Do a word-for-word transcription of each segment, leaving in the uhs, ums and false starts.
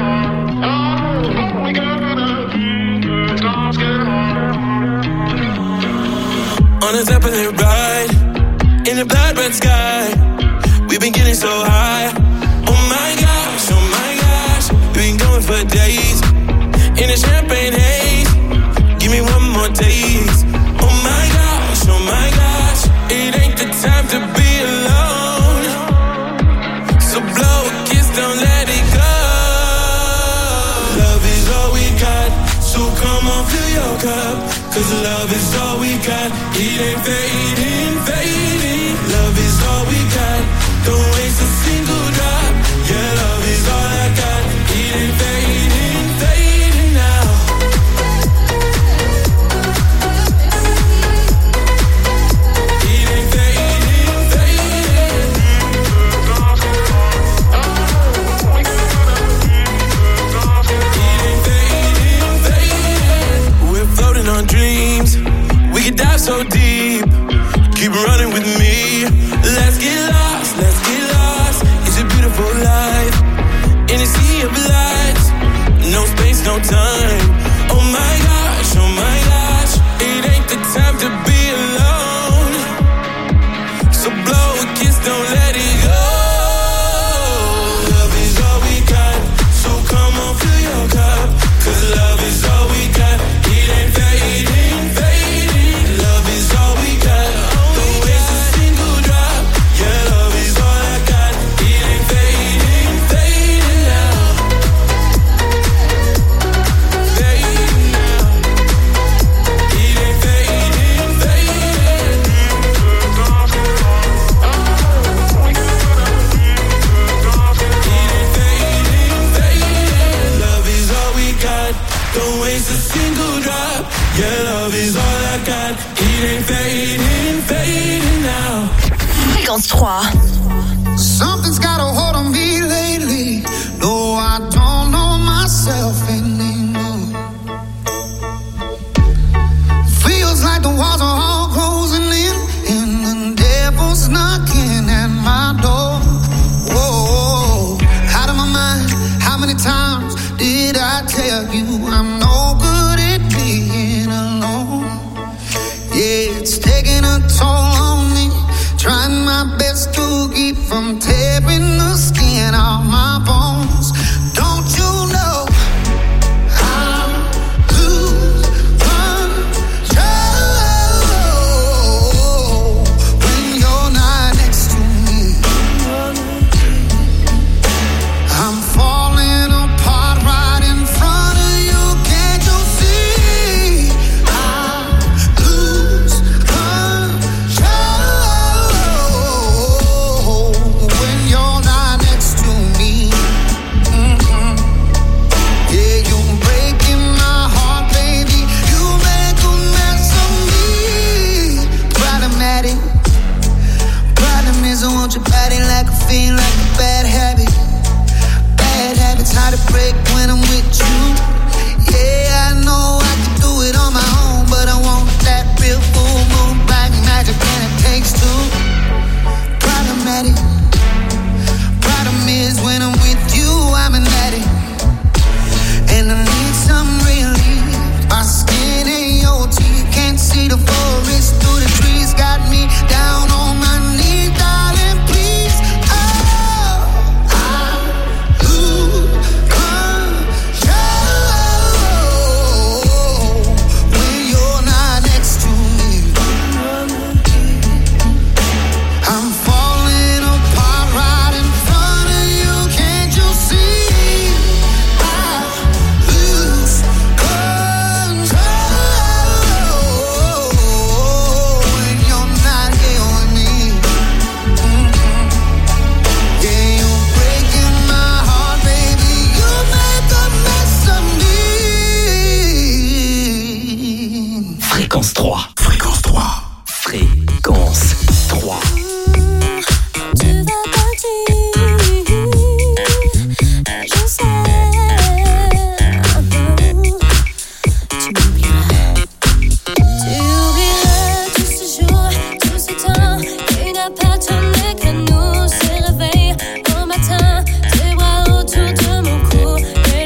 On a Zeppelin ride, in a blood red sky, we've been getting so high. Oh my gosh, oh my gosh, we've been going for days, in a champagne haze, give me one more taste. Oh my gosh, oh my gosh, it ain't the time to be alone, so blow a kiss, don't let it go. Love is all we got, so come on, fill your cup, cause love is all we got. It ain't fading, fading. Love is all we got. Don't waste a single drop. Yeah, love is all I got. It ain't fading, fading now. It ain't fading, fading. It ain't fading, fading. We're floating on dreams. We could dive so deep, keep running with me. Let's get lost, let's get lost. It's a beautiful life, in a sea of lights. No space, no time. Oh my gosh, oh my gosh, it ain't the time to be alone, so blow a kiss, don't let it go. Love is all we got, so come on, fill your cup, cause love is all we got. It ain't fading, fading. Love is all we got. Don't waste a single drop. Yeah, love is all I got. It ain't fading, fading now. Fading now. It ain't fading, fading. It ain't fading, fading. Love is all we got. Don't waste a single drop. Yeah, love is all I got. It ain't fading, fading now. Fréquence trois. Something's got a hold on me lately. No, I don't know myself anymore. Feels like the walls are all closing in, and the devil's knocking at my door. Whoa, out of my mind. How many times did I tell you I'm no good at being alone? Yeah, it's taking a toll on me. Trying my best to keep from tearing the skin off my bones. Don't you know I lose control when you're not next to me? I'm falling apart right in front of you. Can't you see? I lose control when you're not next to me. Mm-hmm. Yeah, you're breaking my heart, baby. You make a mess of me. Problematic. Problem is I want your body like a fiend, like a bad habit. Bad habits hard to break when I'm with you. Yeah, I know I can do it on my own, but I want that real full moon black magic, and it takes two. Problematic. Problem is when I'm with you, I'm an addict, and I need some relief. My skin ain't your teeth, can't see the forest through the trees. Got me down on my knees, darling, please. Oh, I lose control when you're not next to me. I'm falling apart right in front of you. Can't you see? I lose control when you're not here with me. Mm-hmm. Yeah, you're breaking my heart, baby. You make a mess of me. Fréquence trois. Fréquence trois. Fréquence trois. Tu vas partir, je sais. Tu m'oublieras. Tu oublieras tous ces jours, tout ce temps qui n'a pas tourné que nous se réveille au matin. Tes bras autour de mon cou et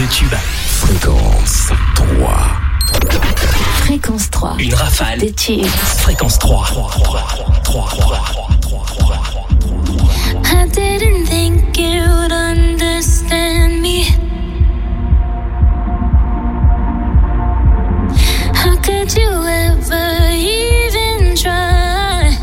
de tubes. Fréquence trois. Fréquence trois. Une rafale de tubes. Fréquence trois. I didn't think you'd understand me. How could you ever even try?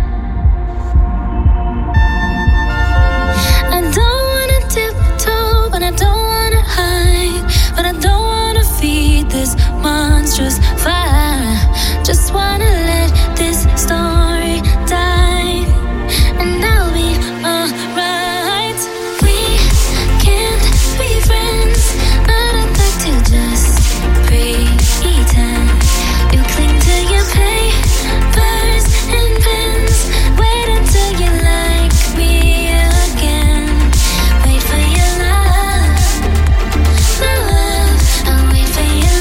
I don't wanna tiptoe, but I don't wanna hide. But I don't wanna feed this monstrous fire. Just wanna let this story die, and I'll be alright. We can't be friends, but I'd like to just pretend. You cling to your papers and pens. Wait until you like me again. Wait for your love, my love. I'll wait for your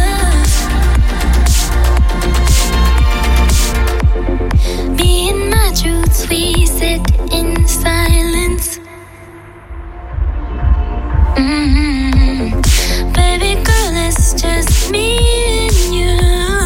love. Me and my truths, we sit in silence. Mm-hmm. Baby girl, it's just me and you.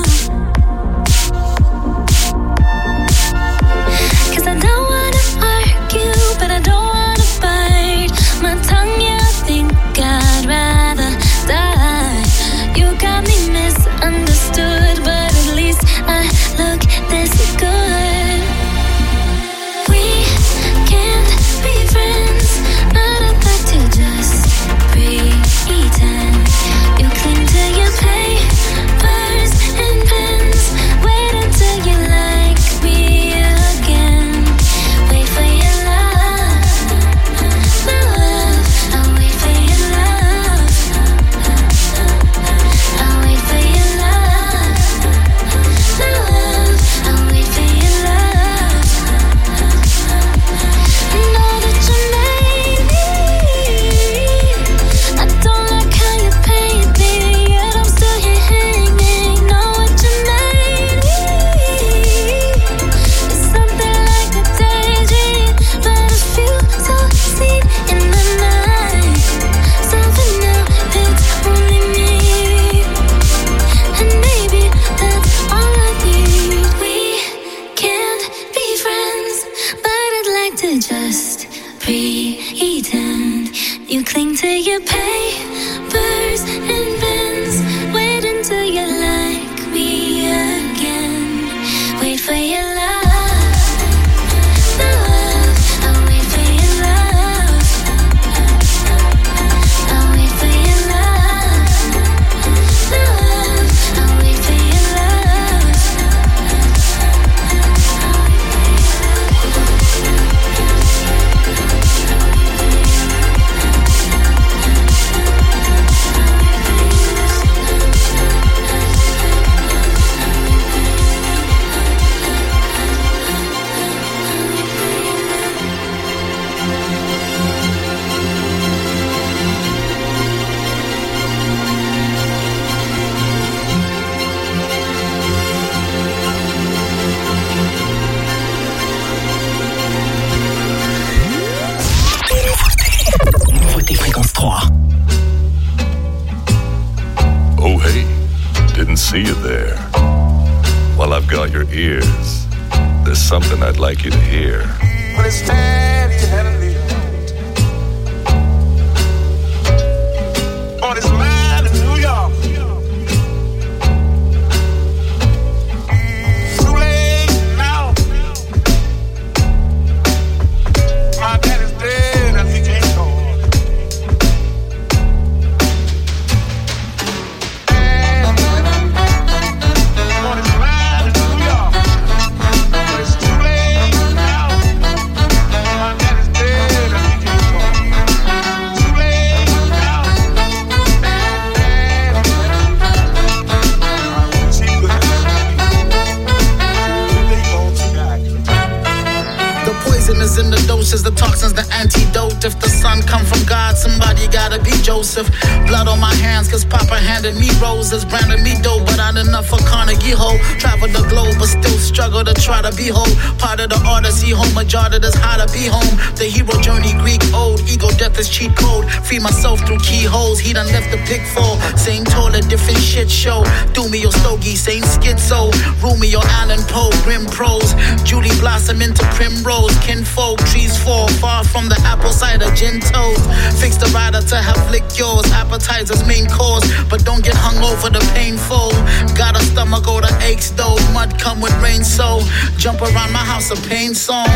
'Cause I don't wanna argue, but I don't wanna bite my tongue. Yeah, I think I'd rather die. You got me misunderstood, but at least I look this good. We can't be friends, but I'd like to just pretend. You cling to your papers and pens. Wait until you like me again. Wait for your love, my love. I'll wait for your love. I'll wait for your love, my love. I'll wait for your love. I know that you made me. I don't like how you paint me, yet I'm still here hanging. Know what you made me. It's something like a daydream, but I feel so seen in the night. So for now, it's only me, and maybe that's all I need. We can't be friends, but I'd like to just pretend. You cling to your papers and pens. Wait until you like me again. Wait for your love, my love. I'll wait for your love. I'll wait for your love, my love. I'll wait for your love. Nouveauté Fréquence trois. Oh, hey, didn't see you there. Well, I've got your ears. There's something I'd like you to hear. When it's sad, you had to leave. On his mind in New York. Too late now. My daddy's dead and he can't go. On his mind in New York. But it's too late now. My son come from God, somebody gotta be Joseph. Blood on my hands, cause Papa handed me roses, branded me dope, but not enough for Carnegie Hall. Traveled the globe, but still struggle to try to be whole. Part of the Odyssey, home majority that's how to be home. The hero journey, Greek old, ego death is cheat code. Free myself through keyholes, he done left the pitfall. Same toilet, different shit show. Do me your stogie, same schizo. Rumi or Allen Poe, grim prose. Judy blossom into primrose. Kinfolk, trees fall far from the apple cider gin toast. Fix the rider to have lick yours. Appetizers main course, but don't get hung over the painful. Got a stomach or the aches though. Mud come with rain, so jump around my house a pain song.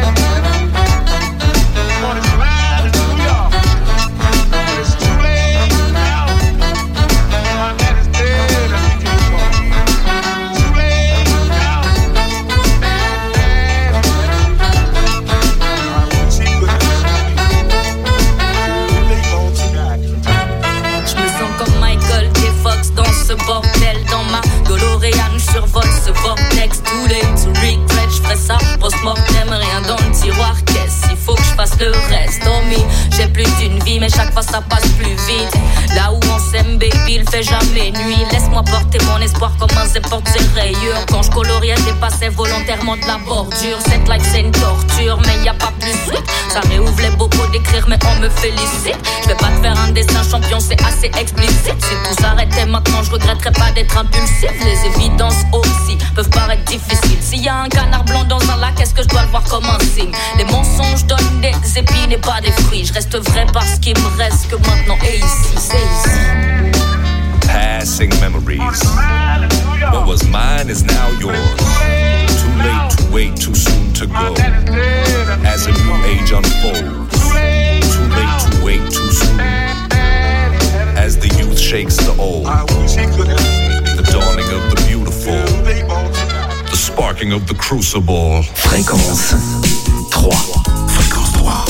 Ce bordel dans ma DeLorean survole ce vortex. Too late to regret, j'ferais ça post-mortem, rien dans le tiroir. Qu'est-ce, il faut que je fasse le reste. Oh me, j'ai plus d'une vie, mais chaque fois ça passe plus vite. Là où on s'aime, baby, il fait jamais nuit. Laisse-moi porter mon espoir comme un zé porte ses rayures. Quand je coloriais, j'ai passé volontairement de la bordure. Cette life c'est une torture, mais y a pas plus suite. Ça réouvre les bobos d'écrire, mais on me félicite. Je vais pas te faire un dessin champion, c'est assez explicite. Si tout s'arrêtait maintenant, je regretterais pas d'être impulsif. Les évidences aussi peuvent paraître difficiles. S'il y a un canard blanc dans un lac, est-ce que je dois le voir comme un signe? Les mensonges donnent des épines et pas des fruits. Je reste vrai parce qu'il me reste que maintenant et ici, c'est ici. Passing memories. What was mine is now yours. Too late to wait, too soon to go. As a new age unfolds. Too late to wait, too soon. As the youth shakes the old. The dawning of the beautiful. The sparking of the crucible. Fréquence trois. Fréquence trois.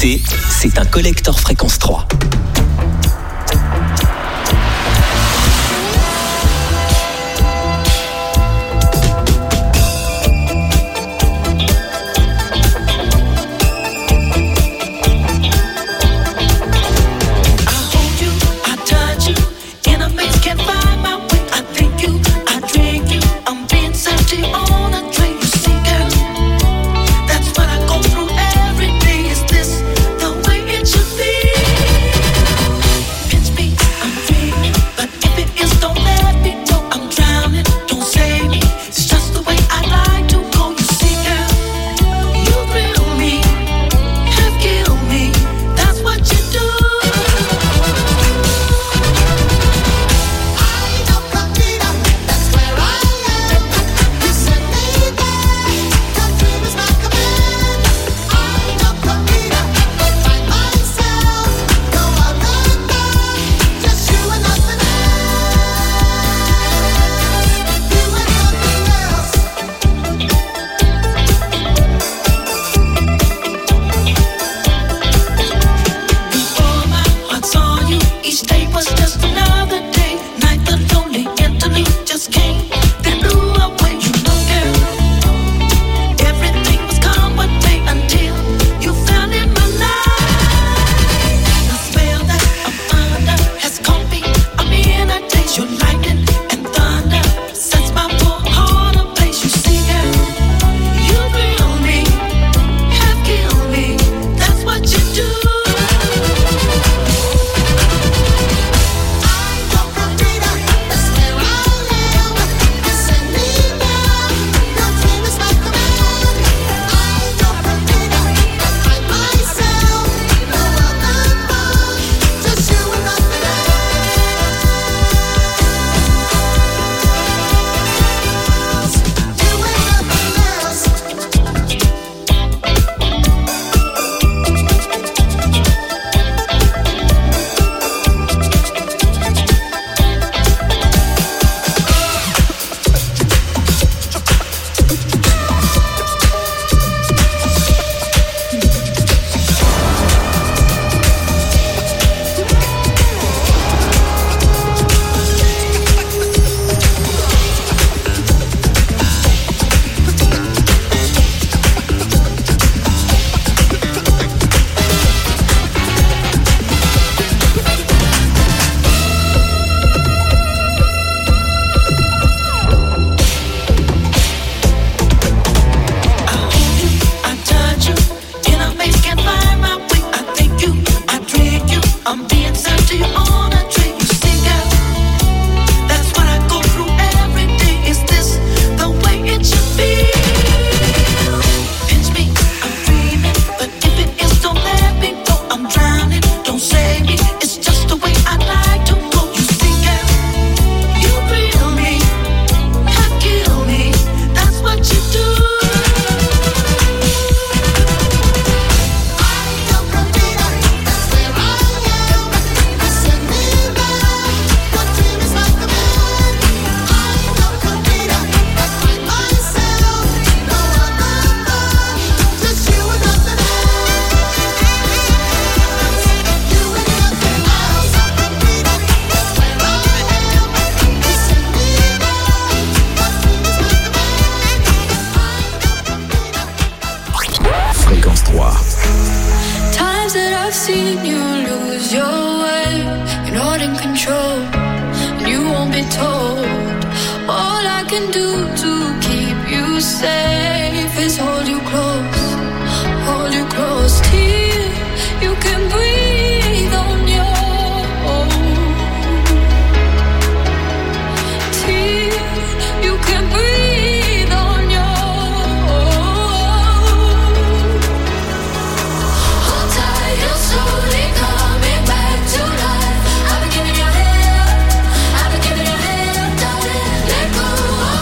écoutez, c'est un collector Fréquence trois.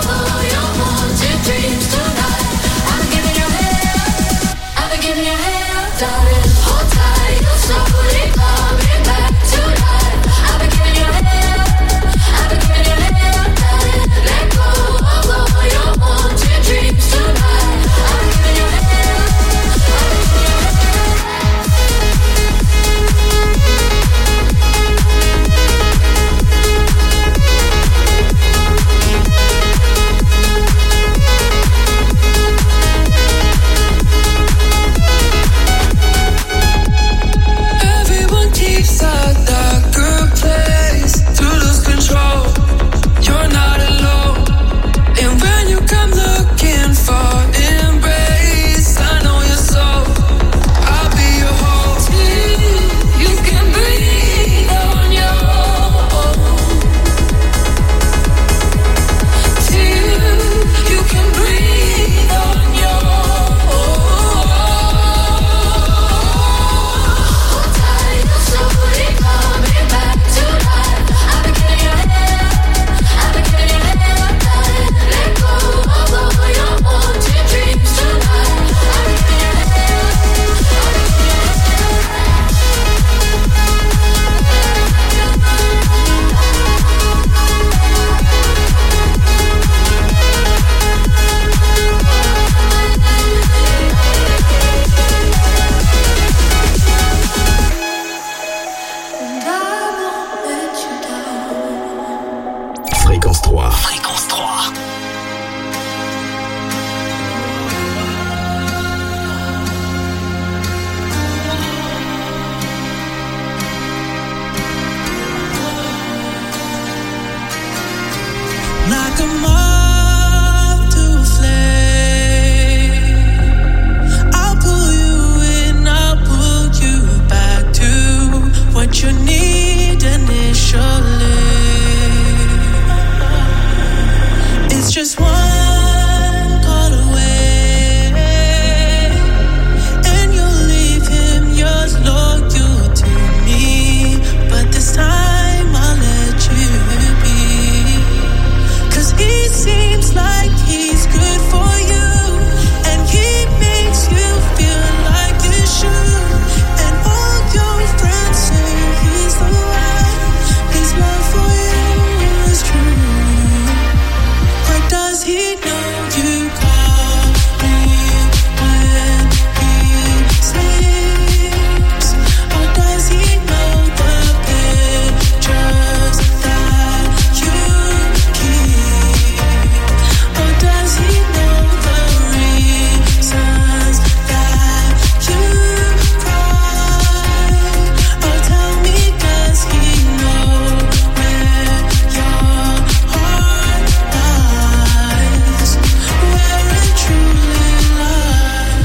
Give me your hand. just one call away, and you'll leave him yours loyal to me. But this time I'll let you be, 'cause he seems like he's good for you, and he makes you feel like you should. And all your friends say he's the one, his love for you is true. But does he know you call me when he sleeps? Or does he know the pictures that you keep? Or does he know the reasons that you cry? Or tell me, does he know where your heart lies, where it truly lies?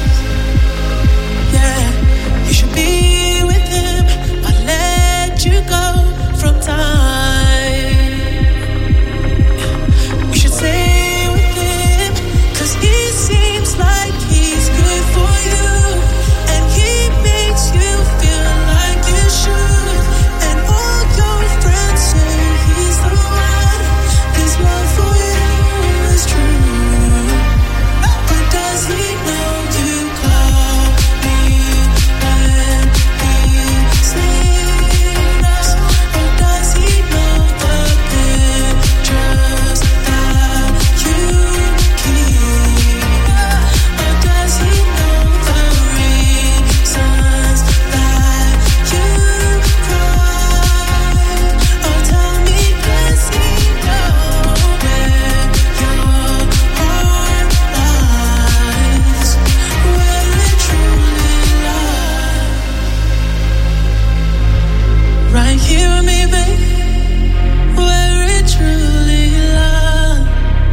Yeah, you should be with him, but let you go from time. You should stay with him, 'cause he seems like he's good for you, and he makes you feel like you should. And all your friends say he's the one, his love for you is true. But does he know you call me when he sleeps? Or does he know the pictures that you keep? Or does he know the reasons that you cry? Or tell me, does he know where your heart lies, where it truly lies? Right here with me, babe, where it truly lies.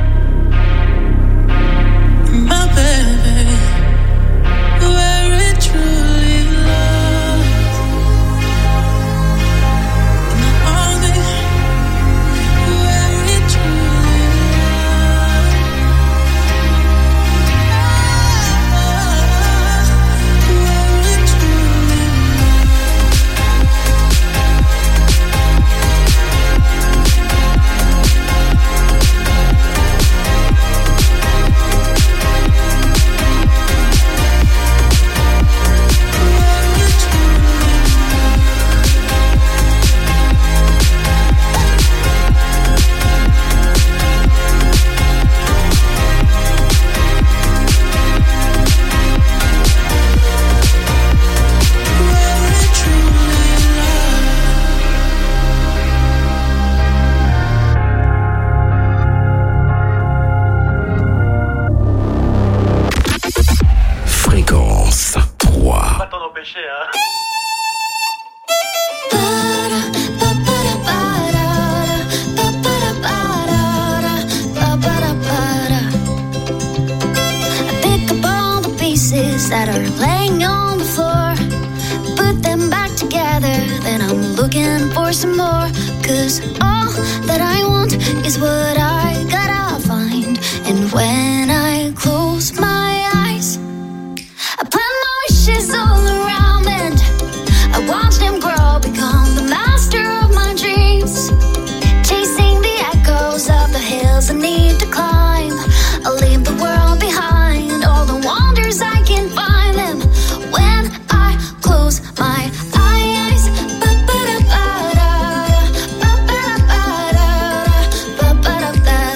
My baby, where it truly lies. My only, where it truly lies. Where it truly Fréquence trois. Pas t'en empêcher, hein. I pick up all the pieces that are laying on the floor, put them back together, then I'm looking for some more. 'Cause all that I want is what I gotta find. And when I close my eyes, I plant my wishes all around, and I watch them grow, become the master of my dreams. Chasing the echoes of the hills I need to climb. I'll leave the world behind, all the wonders I can find them when I close my eyes. Ba-ba-da-ba-da, ba-ba-da-ba-da, ba-ba-da-ba-da.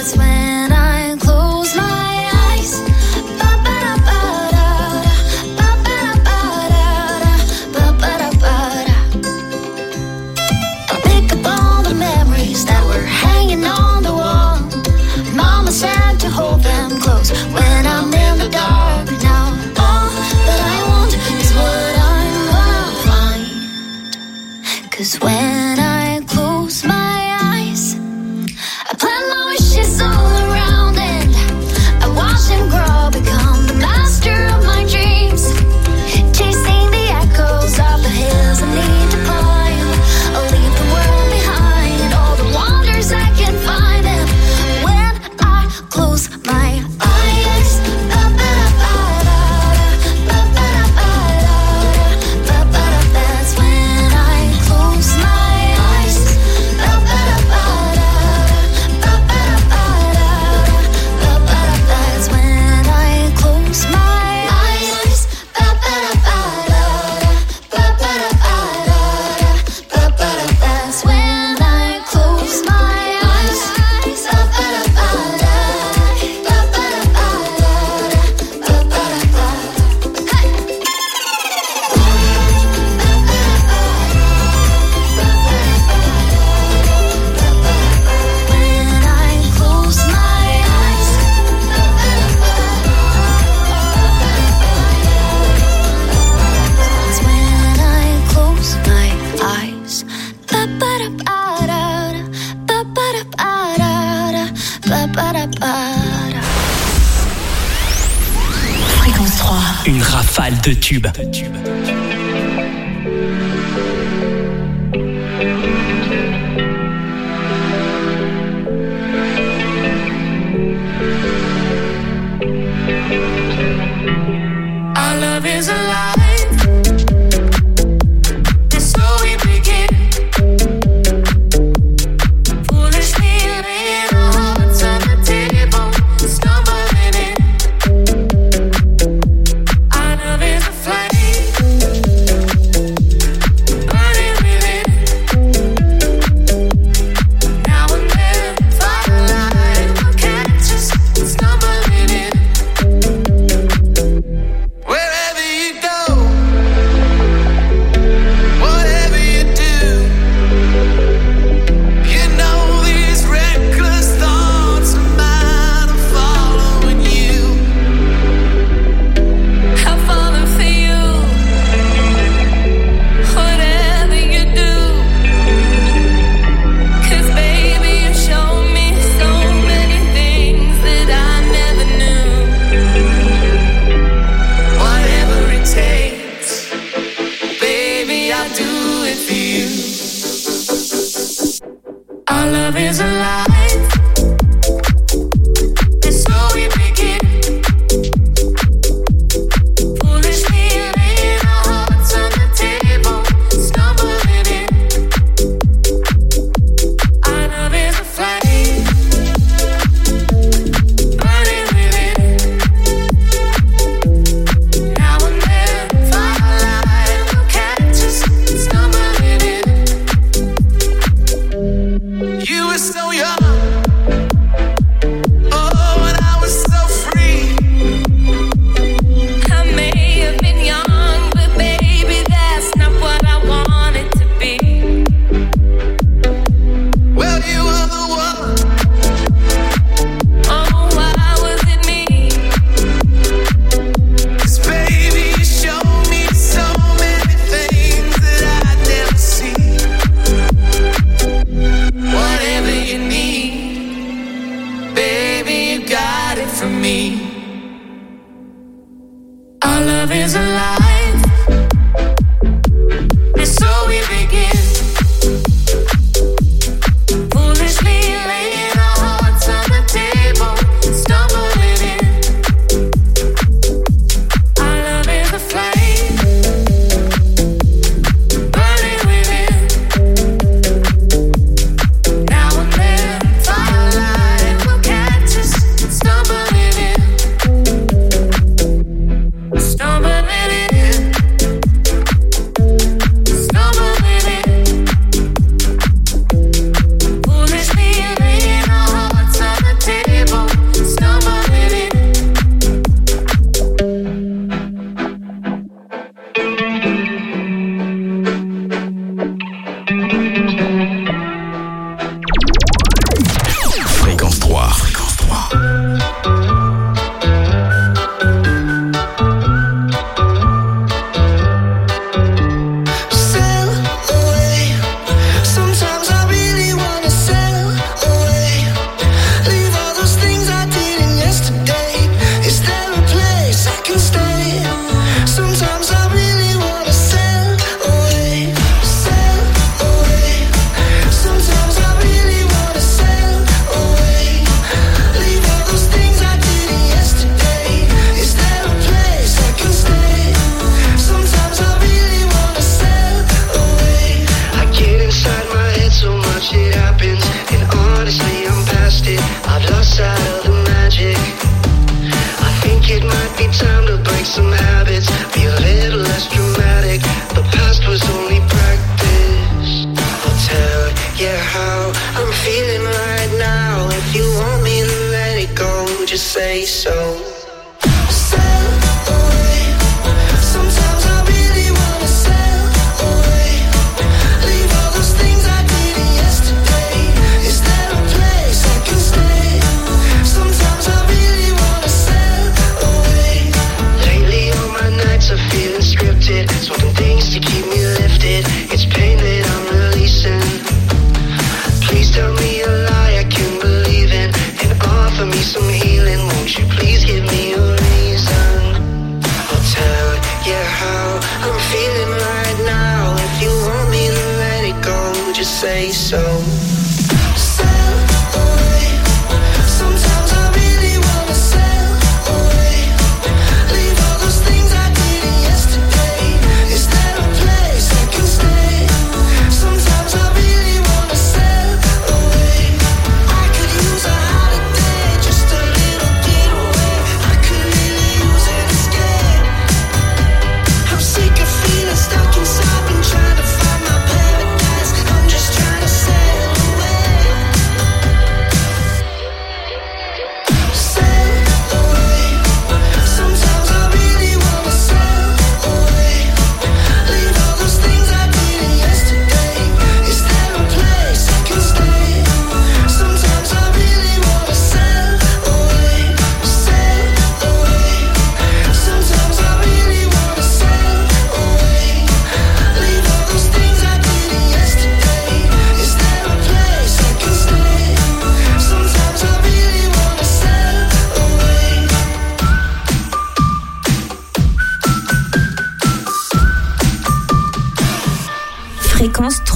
trois. Une rafale de tubes. Our love is alive. And so we begin. Foolishly laying our hearts on the table, stumbling in. Our love is a flame, burning within. Now and then, firelight will catch us, stumbling in. Wherever you go, whatever you do, you know these reckless thoughts of mine are following you. I'm falling for you, whatever you do. 'Cause baby, you show me so many things that I never knew. Whatever it takes, baby, I'll do it for you. Our love is alive, and so we begin. Foolishly laying our hearts on the table, stumbling in. Our love is a flame, burning within. Now and then, firelight will catch us, stumbling in. You were so young, oh, and I was so free. I may have been young, but baby, that's not what I wanted to be. Well, you were the one. Oh, why was it me? 'Cause baby, you showed me so many things that I'd never see. Whatever you need, baby, you got it from me. Our love is alive, and so we begin. Foolishly laying our hearts on the table, stumbling in. Our love is a flame, burning within. Now and then, firelight will catch us, stumbling in. Stumbling in. Stumbling in. Foolishly laying our hearts on the table, stumbling in. Fréquence trois. Fréquence trois. Sail away. Sometimes I really wanna sail away. Leave all those things I did yesterday. Is there a place I can stay? Sometimes I really wanna sail away. Sail away. Sometimes I really wanna sail away. Leave all those things I did yesterday. Is there a place I can stay? Sometimes I really wanna sail away. I get inside my head so much it happens, and honestly I'm past it. I've lost sight of the magic. I think it might be time to break some habits, be a little less dramatic. The past was only practice. I'll tell you how I'm feeling right now. If you want me to let it go, just say so. Sail away. Sometimes I really wanna sail away. Leave all those things I did yesterday. Is there a place I can stay? Sometimes I really wanna sail away. Lately all my nights are feeling scripted, swapping things to keep me lifted. It's pain that I'm releasing. Please tell me a lie I can believe in, and offer me some healing. Won't you please give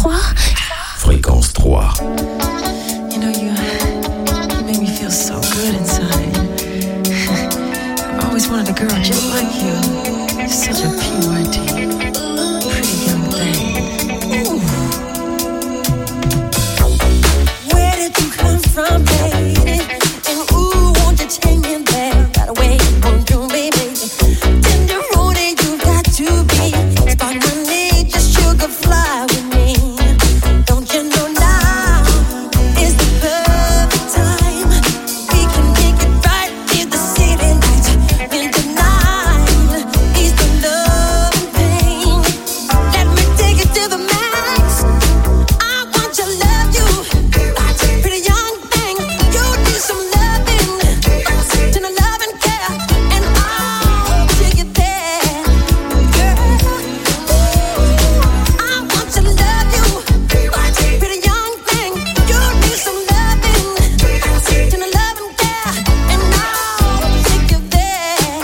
trois. Fréquence trois. You know, you, you make me feel so good inside. I've always wanted a girl just like you. You're such a P Y T, pretty young thing. Ooh. Where did you come from, baby? And ooh, won't you take me there right away? Won't you, baby? Tender road, you got to be. Spark my need, just sugar fly with me. Don't you know now is the perfect time? We can make it right till the city lights. When the night is the love and pain. Let me take it to the max. I want to love you, pretty young thing. You need some loving, to the love and care, and I'll take it there, girl. I want to love you, pretty young thing. You need some loving, to the love and care, and I'll take you there.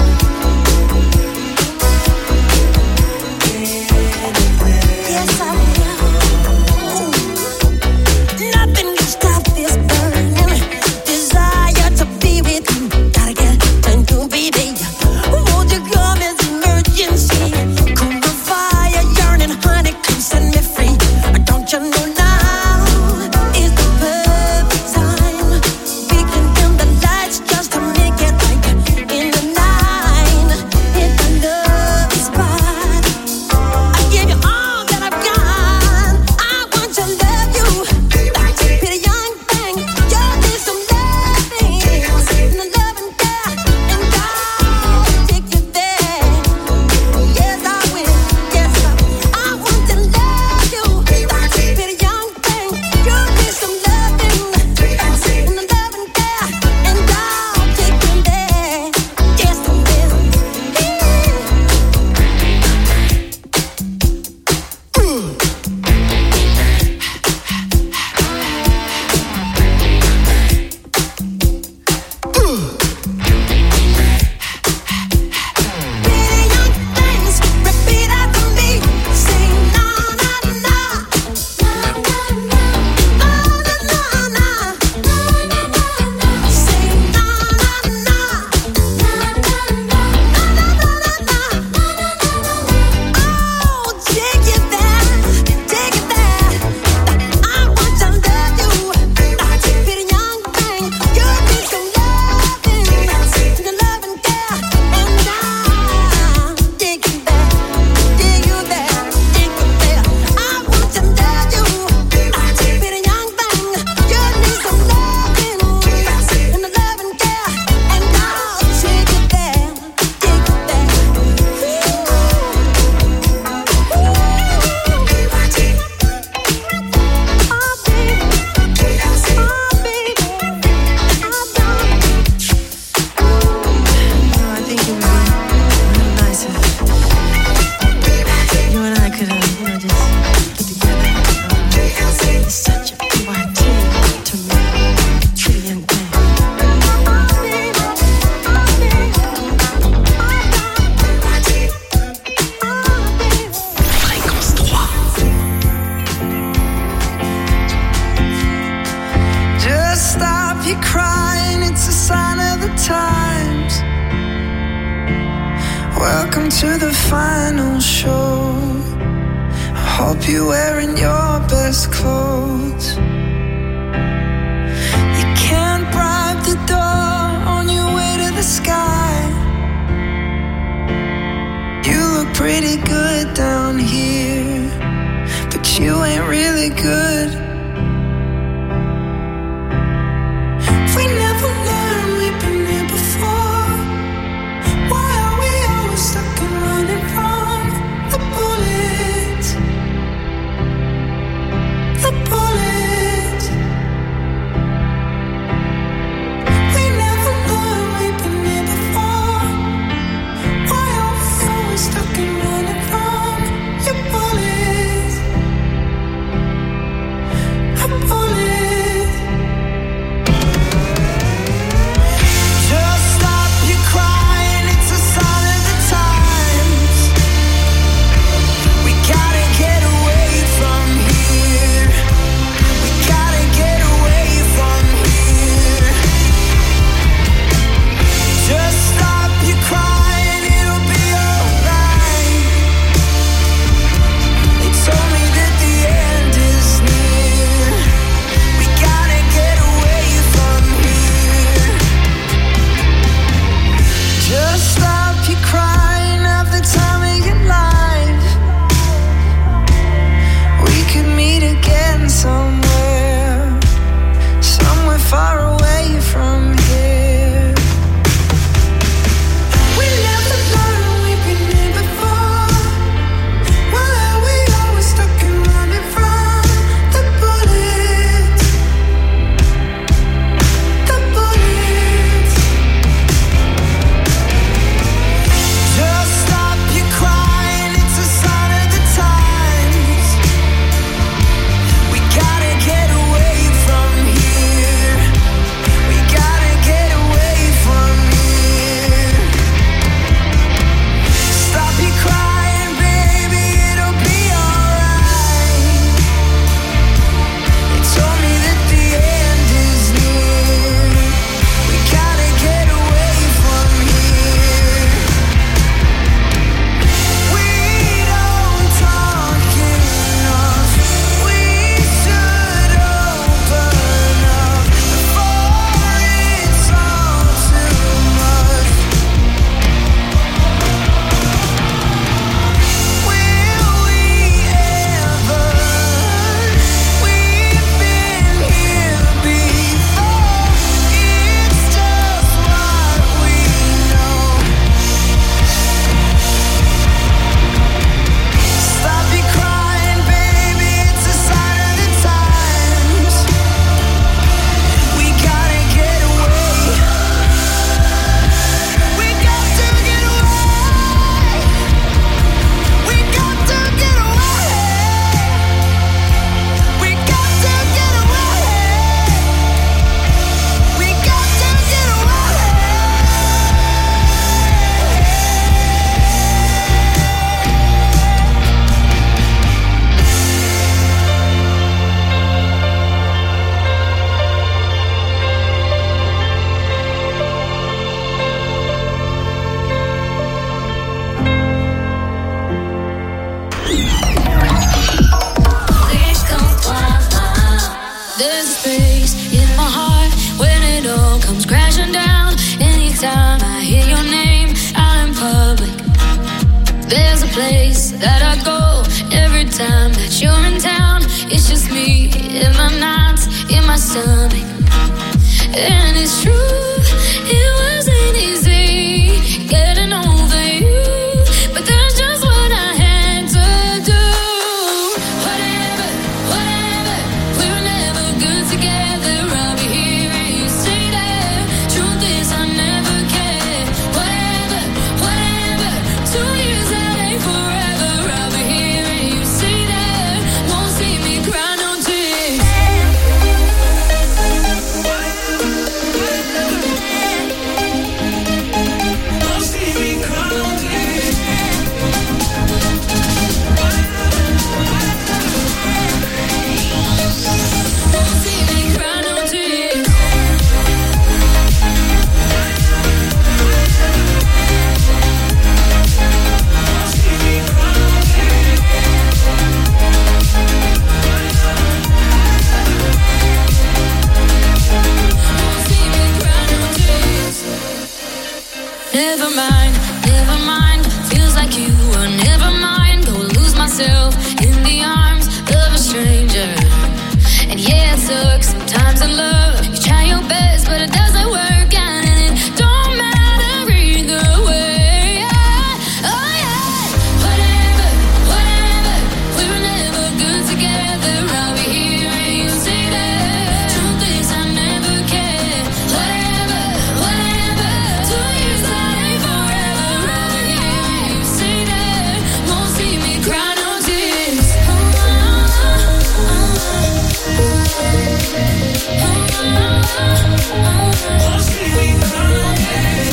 Yes, I will. Nothing can stop this burning desire to be with you. Gotta get to you, baby. Won't you come as emergency? Cool the fire, yearning, honey, come set me free. Don't you know now is the perfect time? We can dim the lights just to make it right in the night. Hit the love spot. I give you all that I've got. I want to love you, pretty young thing. You need some loving, and the love and care, and I'll take you there. Yes, I will. Yes, I will. I want to love you, pretty young thing. You need some loving, and the love and care, and I'll take you there. Yes, I will. Pretty young things, repeat after me. Say na na na, na na na, na na na, na na na. Say na na na, na na na, na na na, na. Oh, take it there, take it there. I want to love you, pretty young thing. You need some loving, the love and care, and I'll take you there, take you there, take you there. I want to love you, pretty young thing. You need some loving, and the love and care, and I'll take you there, take you there. Oh, baby, oh, baby, I think it would be real nice if you and I could, uh, you know, just get together. It's such a P Y T to me, pretty young thing. Fréquence trois. Just stop your crying, it's a sign of the times. Welcome to the final show. I hope you're wearing your best clothes. You can't bribe the door on your way to the sky. You look pretty good down here, but you ain't really good. We never learned, we've been here before. Why are we always stuck and running from the bullets? The bullets. We never place that I go every time that you're in town. It's just me in my nights, in my stomach. And it's true, it wasn't easy getting over you, but that's just what I had to do. Whatever, whatever, we were never good together. I'll be here and you say that. Truth is I never cared. Whatever, whatever, two years that ain't forever. I'll be here and you say that. Won't see me cry no tears. Never mind, never mind. Feels like you were never mind. Go lose myself in the arms of a stranger. And yeah, it sucks sometimes in love. You try your best, but it doesn't work out, and it don't matter either way. Oh yeah, whatever, whatever. We were never good together. I'll be here and you say that. Truth is I never cared. Whatever, whatever. Two years that ain't forever. I'll be here and you say that. Won't see me cry no tears. Won't see me cry no tears.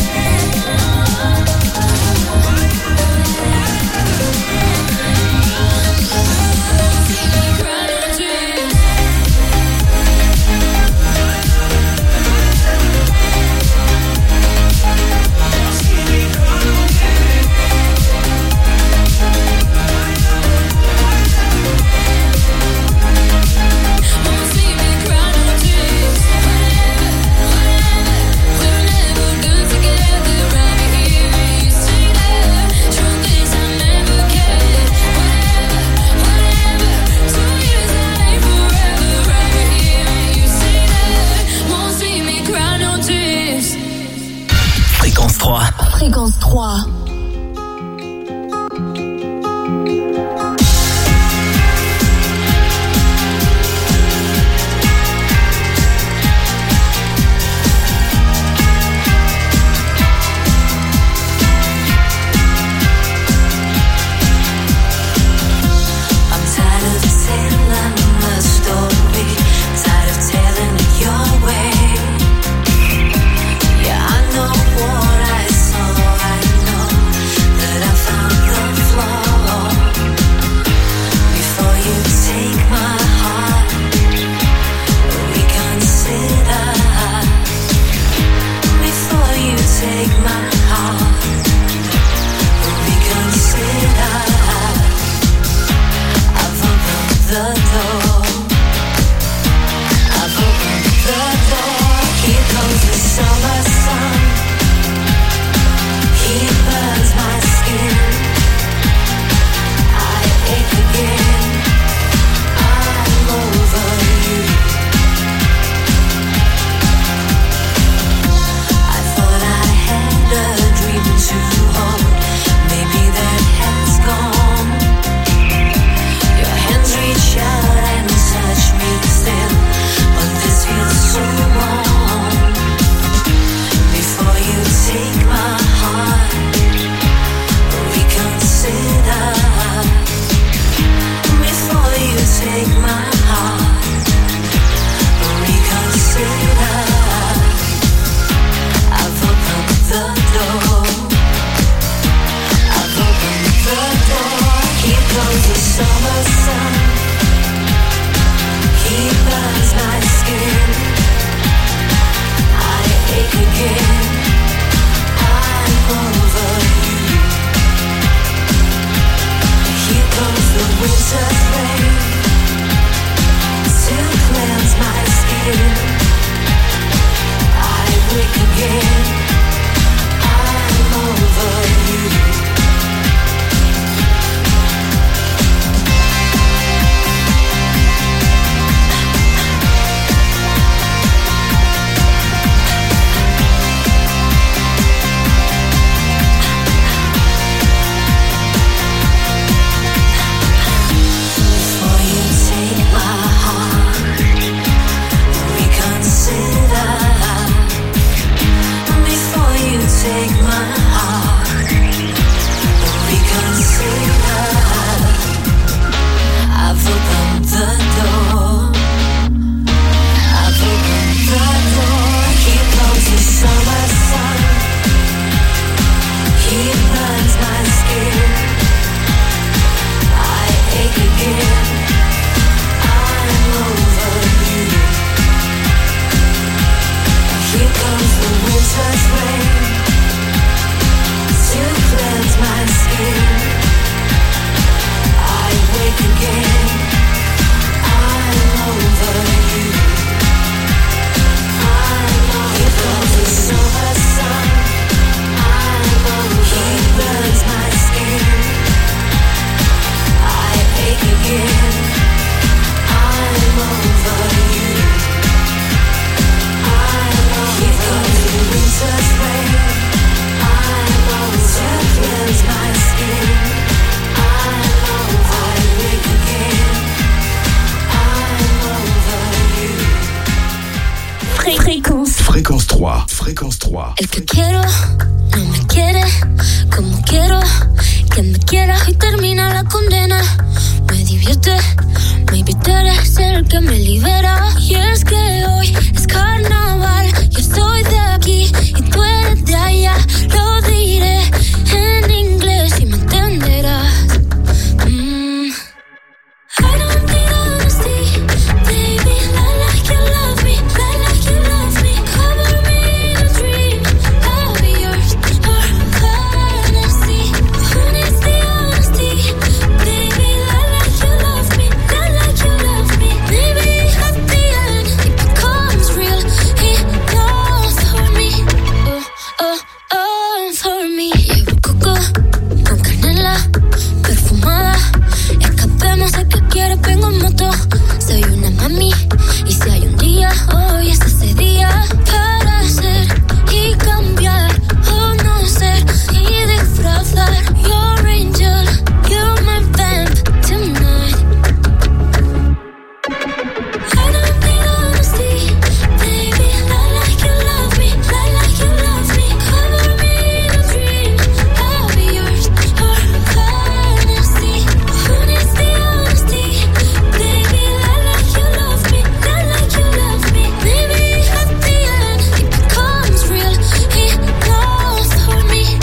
Fréquence trois. Fréquence trois. I'm tired of telling the story, tired of telling it your way. Yeah, I know what I saw, I know that I found the flaw. Before you take my heart, reconsider. Before you take my heart, reconsider. I've opened the door. I've opened the door. Here comes the summer sun. He burns my skin. I ache again. I'm over you. I thought I had a take my heart, reconsider. I've opened the door. I've opened the door. Here comes the summer sun. He burns my skin. I ache again. I'm over you. Here comes the winter's rain to cleanse my skin. I wake again. I'm over you. I'm over. Here comes the summer sun. I'm over. He burns my skin. I ache again. I'm over you. I'm over. Here comes the winter's rain. I'm over. To cleanse my skin. I'm over. I wake again. I'm over you. Fré- Fréquence. Fréquence trois. Fréquence trois. El que quiero no me quiere como quiero que me quiera y termina la condena. Me divierte, maybe tú eres el que me libera. Y es que hoy es carnaval. Yo estoy de aquí y tú eres de allá. Lo diré en inglés y me entenderás. Mm. I don't need honesty, baby. Lie like you love me, lie like you love me. Cover me in a dream, I'll be yours for fantasy. Who needs the honesty, baby? Lie like you love me, lie like you love me. Maybe at the end it becomes real enough for me. Oh, oh, oh, for me. Llevo coco con canela perfumada. Escapemos a que quieres, vengo en moto. Soy una mami y si hay un día, hoy es ese día para ser y cambiar o no ser y disfrazar. Your angel, you're my vamp tonight. I don't need honesty, baby. Lie like you love me, lie like you love me. Cover me in a dream, I'll be yours for fantasy. Who needs the honesty, baby? Lie like you love me, lie like you love me. Maybe at the end it becomes real enough for me.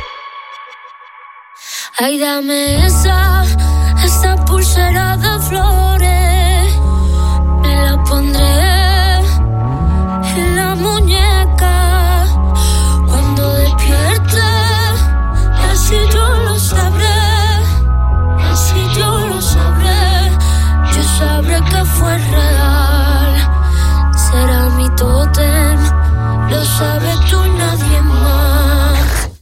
Ay, dame esa, esa pulsera de flores. Me la pondré en la muñeca cuando despierte. Así yo lo sabré, así yo lo sabré. Yo sabré que fue real. Será mi tótem, lo sabes tú, nadie más.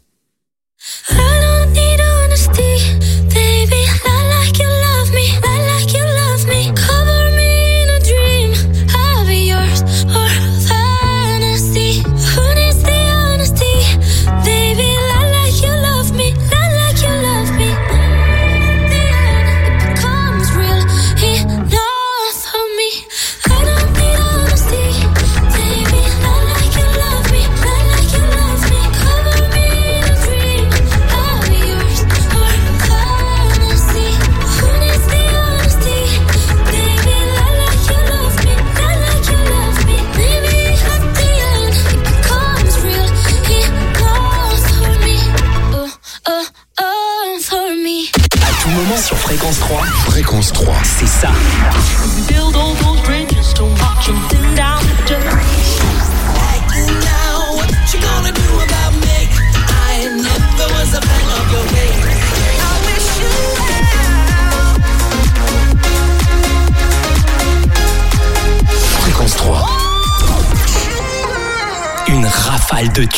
I don't need honesty, baby. Lie like you love me, lie like you love me. Cover me in a dream, I'll be yours for fantasy. Who needs the honesty, baby? Lie like you love me, lie like you love me. At the end, it becomes real enough for me. I don't need honesty, baby. Lie like you love me, lie like you love me. Cover me in a dream, I'll be yours for fantasy. Who needs the honesty, baby? Lie like you love me, lie like you love me. Maybe at the end it becomes real enough for me. Oh, oh, oh, for me. À tout moment sur Fréquence trois. Fréquence trois. C'est ça. Build all